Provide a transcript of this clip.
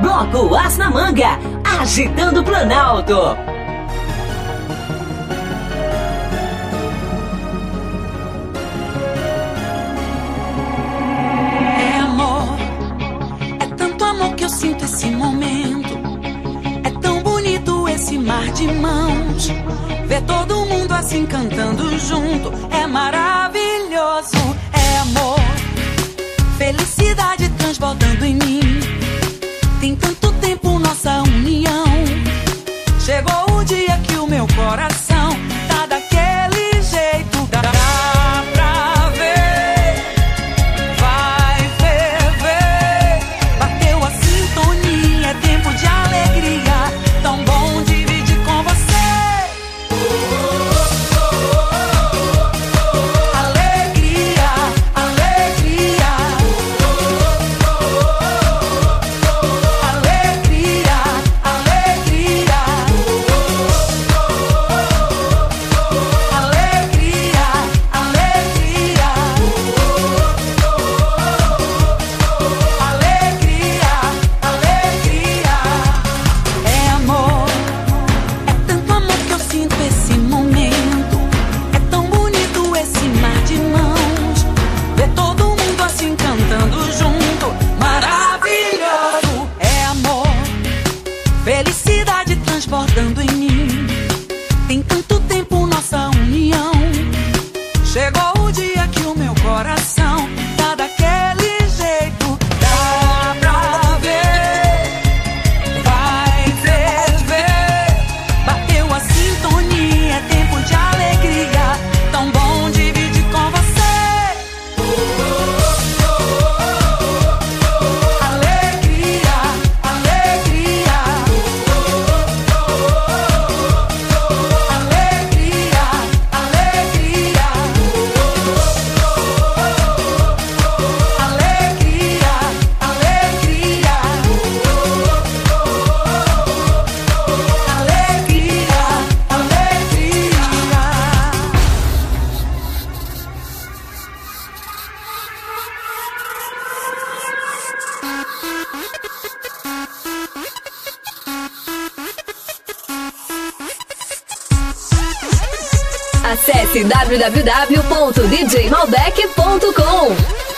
Bloco As na Manga, agitando o Planalto. É amor, é tanto amor que eu sinto esse momento. É tão bonito esse mar de mãos. Ver todo mundo assim cantando junto é maravilhoso. É amor, felicidade transbordando em mim. Tem tanto tempo nossa união. Chegou o dia que o meu coração tá daquele jeito. Dá pra ver, vai ferver. Bateu a sintonia, é tempo de alegria. Tão bom dividir com você. Alegria, alegria. Alegria, alegria. Alegria, alegria. Alegria, alegria. É amor, é tanto amor que eu sinto esse momento. É tão bonito esse mar de mãos. Ver todo mundo assim cantando junto, maravilhoso. É amor, felicidade transbordando em mim. Tem tanto tempo nossa união. Chegou o dia que o meu coração tá daquele jeito. Dá pra ver, vai ferver. Bateu a sintonia, é tempo de alegria. Tão bom dividir com você. Alegria, alegria. Alegria, alegria. Alegria, alegria. Alegria, Acesse www.djmalbec.com.